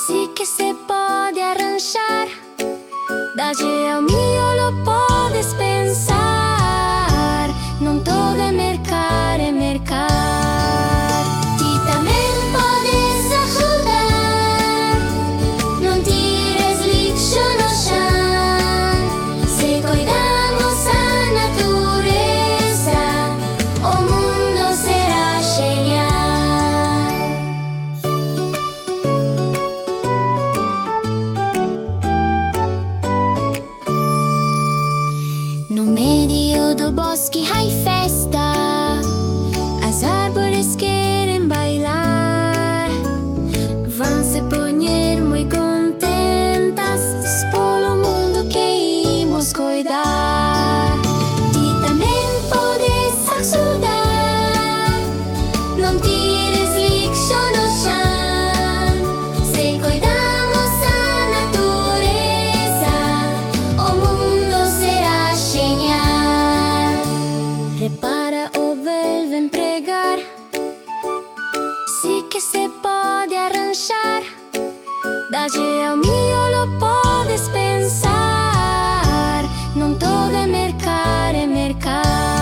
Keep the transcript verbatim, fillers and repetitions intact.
sí que se puede arranjar. Dalle ao mio lo podes pensar. Non todo é mercar, é mercar. Ti tamén podes ajudar. Non tires lixo no chan. Se cuidamos a natureza, o mundo será genial. No medio do bosque hai festa. As árvores querem bailar. Vão se poñer moi contentas polo mundo que imos cuidar. Ti tamén podes axudar. Non tires lixo no chan. Se cuidamos a natureza, o mundo será genial. Repara o verbo empregar. Sí que se pode arranjar. Dalle ao mio lo podes pensar. Non todo é mercar, é mercar.